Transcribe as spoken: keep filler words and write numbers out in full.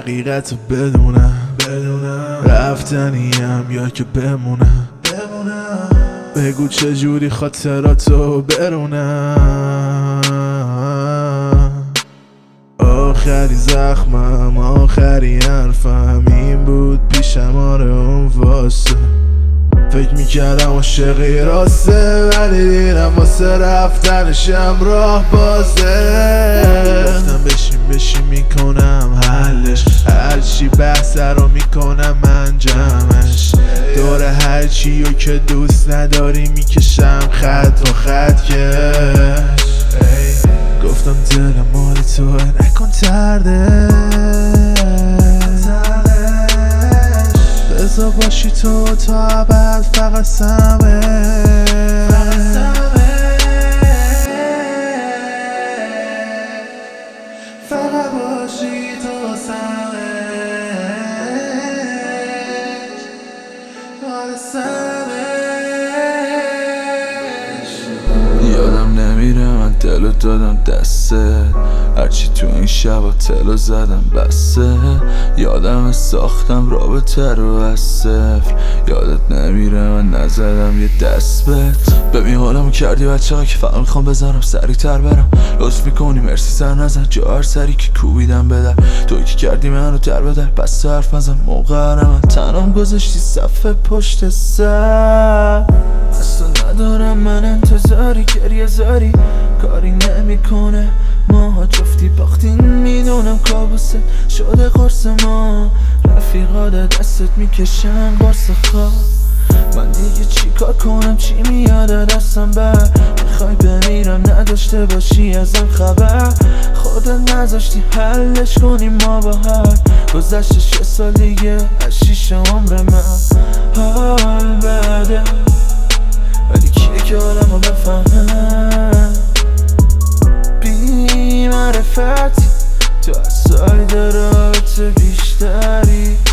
حقیقت رو بدونم رفتنیم یا که بمونم بگو چجوری خاطراتو برونم آخری زخمم آخری حرفم این بود پیشم آره اون واسه فکر میکردم عاشقی راسته ولی دیدم واسه رفتنشم راه بازه گفتم بشین بشین میکنم حلش هرچی بحث رو میکنم من جمعش دور هرچی رو که دوست نداری میکشم خط و خط کش گفتم دلم مال توه نکن تردش بذار باشی تو تا ابد فقط سمه فقط باشی تو سمه فقط سمش یادم نمیره من دلو دادم دسته هرچی تو این شبا تلو زدم بسته یادم ساختم رابطه رو از صفر یادت نمیره من نزدم یه دست بهت ببین حالمو کردی بچه‌ها که فقط میخوام بزنم سریع تر برم لطف میکنی مرسی سر نزن جا هر سری که کوبیدم بدر توی که کردی منو در بدر پس تو حرف نزن موقع من تنام گذاشتی صفحه پشت سر از تو ندارم من انتظاری گریه زاری کاری نمیکنه ماها جفتی باختین میدونم کابوسه شده قرص ما رفیقات دستت میکشن قرص خواب من دیگه چی کار کنم چی میاد دستم بر میخوای بمیرم نداشته باشی ازم خبر خودت نذاشتی حلش کنیم ما با هر گذشته شش سال دیگه از شیش عمر من حال بده ولی کیه که حالمو بفهمه بی معرفتی تو از ساید رابطه بیشتری